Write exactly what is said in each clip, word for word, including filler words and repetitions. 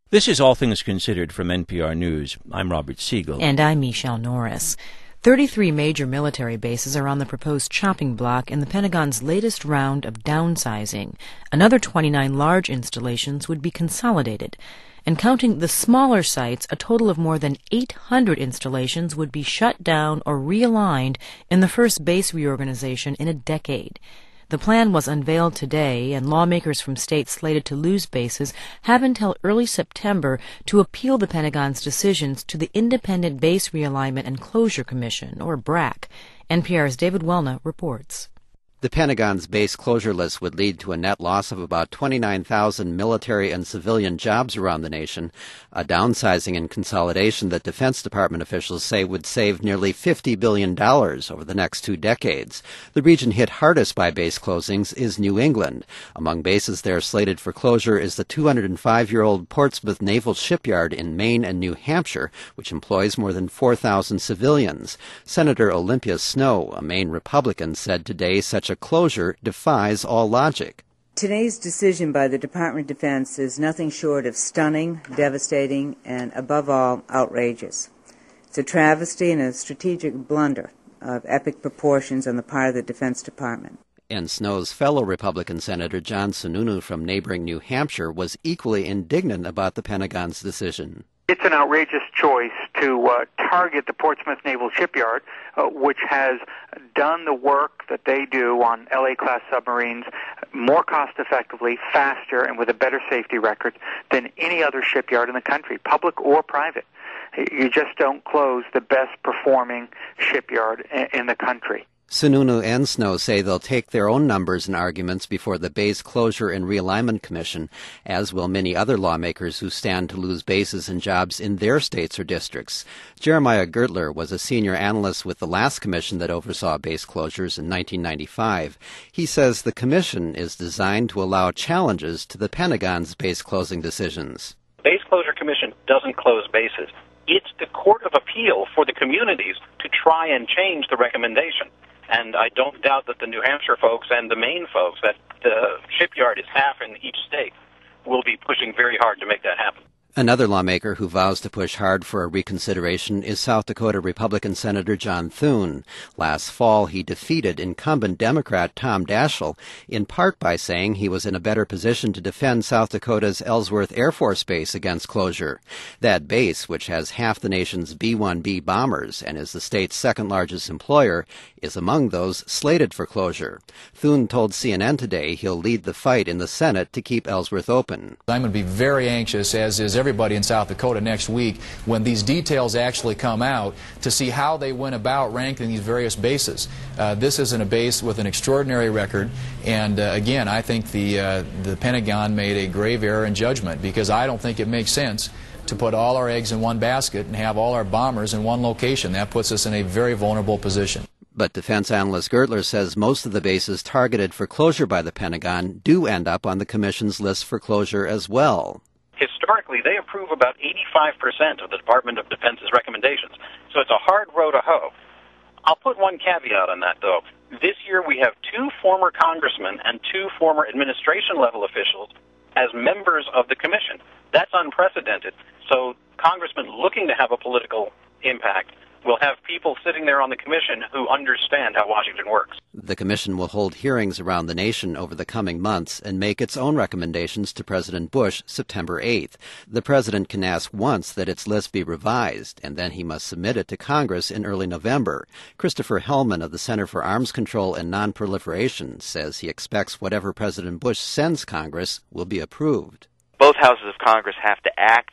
This is All Things Considered from N P R News. I'm Robert Siegel. And I'm Michelle Norris. thirty-three major military bases are on the proposed chopping block in the Pentagon's latest round of downsizing. Another twenty-nine large installations would be consolidated. And counting the smaller sites, a total of more than eight hundred installations would be shut down or realigned in the first base reorganization in a decade. The plan was unveiled today, and lawmakers from states slated to lose bases have until early September to appeal the Pentagon's decisions to the Independent Base Realignment and Closure Commission, or B R A C. N P R's David Welna reports. The Pentagon's base closure list would lead to a net loss of about twenty-nine thousand military and civilian jobs around the nation, a downsizing and consolidation that Defense Department officials say would save nearly fifty billion dollars over the next two decades. The region hit hardest by base closings is New England. Among bases there slated for closure is the two hundred five-year-old Portsmouth Naval Shipyard in Maine and New Hampshire, which employs more than four thousand civilians. Senator Olympia Snowe, a Maine Republican, said today such a closure defies all logic. Today's decision by the Department of Defense is nothing short of stunning, devastating, and above all, outrageous. It's a travesty and a strategic blunder of epic proportions on the part of the Defense Department. And Snowe's fellow Republican Senator John Sununu from neighboring New Hampshire was equally indignant about the Pentagon's decision. It's an outrageous choice to uh, target the Portsmouth Naval Shipyard, uh, which has done the work that they do on L A-class submarines more cost-effectively, faster, and with a better safety record than any other shipyard in the country, public or private. You just don't close the best-performing shipyard in the country. Sununu and Snowe say they'll take their own numbers and arguments before the Base Closure and Realignment Commission, as will many other lawmakers who stand to lose bases and jobs in their states or districts. Jeremiah Gertler was a senior analyst with the last commission that oversaw base closures in nineteen ninety-five. He says the commission is designed to allow challenges to the Pentagon's base closing decisions. The Base Closure Commission doesn't close bases. It's the court of appeal for the communities to try and change the recommendation. And I don't doubt that the New Hampshire folks and the Maine folks, that the shipyard is half in each state, will be pushing very hard to make that happen. Another lawmaker who vows to push hard for a reconsideration is South Dakota Republican Senator John Thune. Last fall, he defeated incumbent Democrat Tom Daschle, in part by saying he was in a better position to defend South Dakota's Ellsworth Air Force Base against closure. That base, which has half the nation's B one B bombers and is the state's second-largest employer, is among those slated for closure. Thune told C N N today he'll lead the fight in the Senate to keep Ellsworth open. I'm going to be very anxious, as is every everybody in South Dakota next week, when these details actually come out, to see how they went about ranking these various bases. Uh, this isn't a base with an extraordinary record, and uh, again, I think the, uh, the Pentagon made a grave error in judgment, because I don't think it makes sense to put all our eggs in one basket and have all our bombers in one location. That puts us in a very vulnerable position. But defense analyst Gertler says most of the bases targeted for closure by the Pentagon do end up on the Commission's list for closure as well. Historically, they approve about eighty-five percent of the Department of Defense's recommendations, so it's a hard row to hoe. I'll put one caveat on that, though. This year we have two former congressmen and two former administration-level officials as members of the commission. That's unprecedented. So congressmen looking to have a political impact will have people sitting there on the commission who understand how Washington works. The commission will hold hearings around the nation over the coming months and make its own recommendations to President Bush September eighth. The president can ask once that its list be revised, and then he must submit it to Congress in early November. Christopher Hellman of the Center for Arms Control and Nonproliferation says he expects whatever President Bush sends Congress will be approved. Both houses of Congress have to act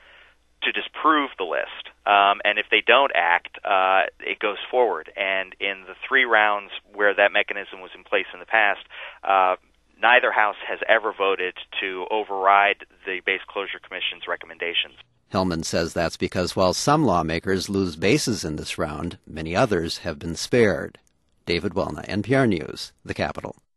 to disprove the list. Um, and if they don't act, uh, it goes forward. And in the three rounds where that mechanism was in place in the past, uh, neither house has ever voted to override the Base Closure Commission's recommendations. Hellman says that's because while some lawmakers lose bases in this round, many others have been spared. David Welna, N P R News, the Capitol.